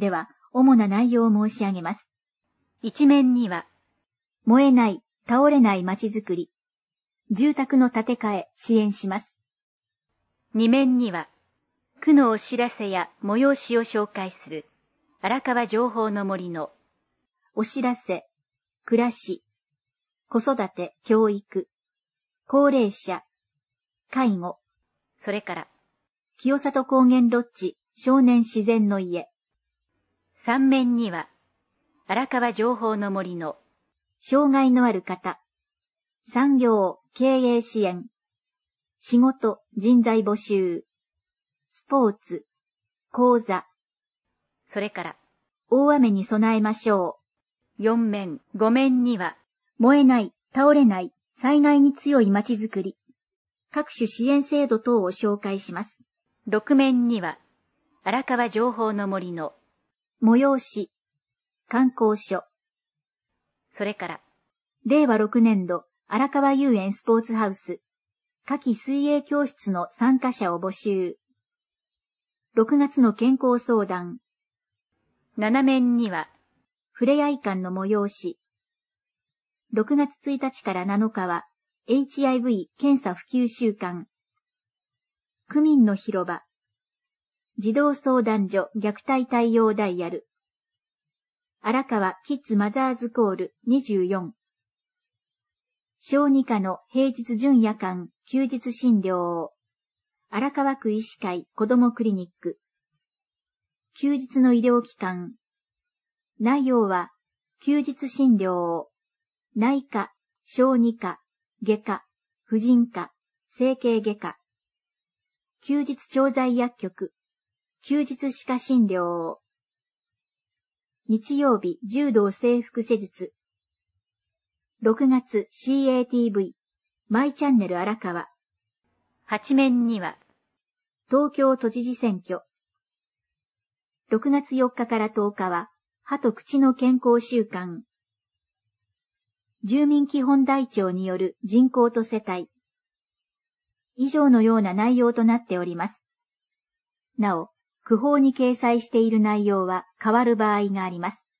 では、主な内容を申し上げます。 一面には、 燃えない、倒れないまちづくり、住宅の建て替え、支援します。 二面には、区のお知らせや催しを紹介する、荒川情報の森の、 お知らせ、暮らし、子育て、教育、高齢者、介護、 それから、 清里高原ロッジ、少年自然の家。 三面には、荒川情報の森の、 障害のある方、産業、経営支援、仕事、人材募集、スポーツ、講座、 それから、 大雨に備えましょう。四面、五面には、 燃えない、倒れない、災害に強いまちづくり、各種支援制度等を紹介します。 六面には、荒川情報の森の、 催し、観光所、 それから、 令和6年度、荒川遊園スポーツハウス、夏季水泳教室の参加者を募集。6月の健康相談。 七面には、 ふれあい館の催し。6月1日から7日は、HIV 検査普及週間。区民の広場。児童相談所虐待対応ダイヤル。荒川キッズマザーズコール24。小児科の平日準夜間休日診療。荒川区医師会子どもクリニック。休日の医療機関。内容は、休日診療、内科、小児科、外科、婦人科、整形外科。休日調剤薬局。休日歯科診療。日曜日柔道整復施術。6月 CATV マイチャンネル荒川。 八面には、 東京都知事選挙。6月4日から10日は、歯と口の健康週間。住民基本台帳による人口と世帯。以上のような内容となっております。なお、区報に掲載している内容は変わる場合があります。